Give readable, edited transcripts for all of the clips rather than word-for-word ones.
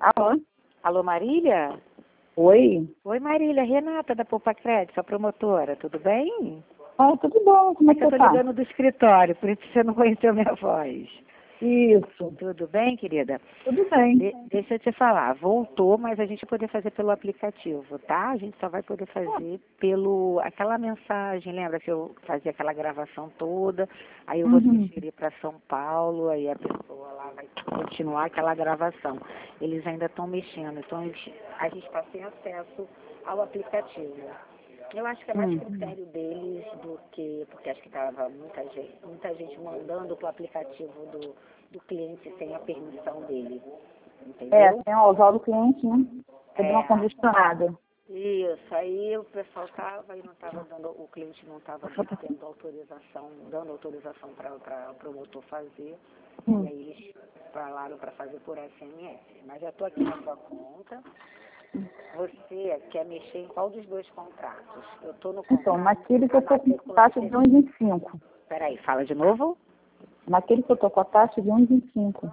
Alô? Alô, Marília? Oi? Oi, Marília. Renata, da Poupa Crédito, sua promotora. Tudo bem? Ah, tudo bom, como é que Eu você tô tá? ligando do escritório, por isso você não conheceu minha voz. Isso, Tudo bem, querida? tudo bem. Deixa eu te falar. Voltou, mas a gente vai poder fazer pelo aplicativo, tá? A gente só vai poder fazer pelo... Aquela mensagem, lembra que eu fazia aquela gravação toda? Aí eu vou transferir para São Paulo, aí a pessoa lá vai continuar aquela gravação. Eles ainda estão mexendo, então a gente está sem acesso ao aplicativo. Eu acho que é mais critério deles do que, porque acho que estava muita gente mandando para o aplicativo do cliente sem a permissão dele. Entendeu? Tem o usar do cliente, né? Você deu uma congestionada. Isso, aí o pessoal estava e não estava dando, o cliente não estava tendo autorização, dando autorização para o promotor fazer, e aí eles falaram para fazer por SMS. Mas já estou aqui na sua conta. Você quer mexer em qual dos dois contratos? Eu estou no contrato. Então, naquele que eu estou com taxa de 1,25. Peraí, fala de novo. Naquele que eu estou com a taxa de 1,25.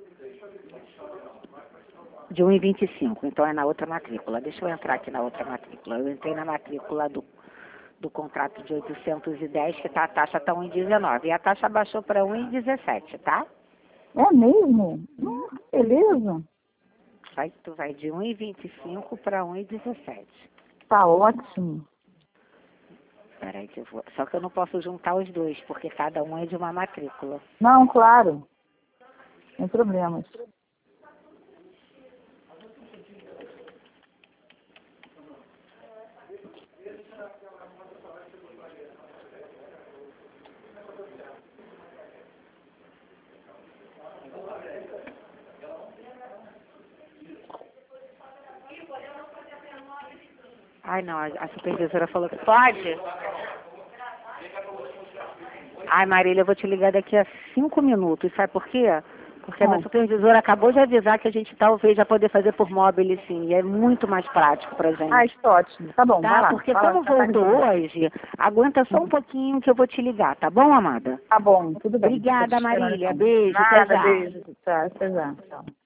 De 1,25, então é na outra matrícula. Deixa eu entrar aqui na outra matrícula. Eu entrei na matrícula do contrato de 810, que tá, a taxa está 1,19. E a taxa baixou para 1,17, tá? É mesmo? Beleza. Tu vai de 1,25 para 1,17. Tá ótimo. Peraí que eu vou... Só que eu não posso juntar os dois, porque cada um é de uma matrícula. Não, claro. Sem problemas. Ai, não, a supervisora falou que pode. Ai, Marília, eu vou te ligar daqui a 5 minutos. Sabe por quê? Porque a minha supervisora acabou de avisar que a gente talvez já poder fazer por mobile, sim. E é muito mais prático pra gente. Ah, está ótimo. Tá bom, vai Tá? lá. Porque Vai lá, como tá voltou hoje, aguenta só um pouquinho que eu vou te ligar, tá bom, amada? Tá bom, tudo bem. Obrigada, Tô te esperando, Marília. então. Beijo, até Nada, já. beijo. Tá, até já. Tchau.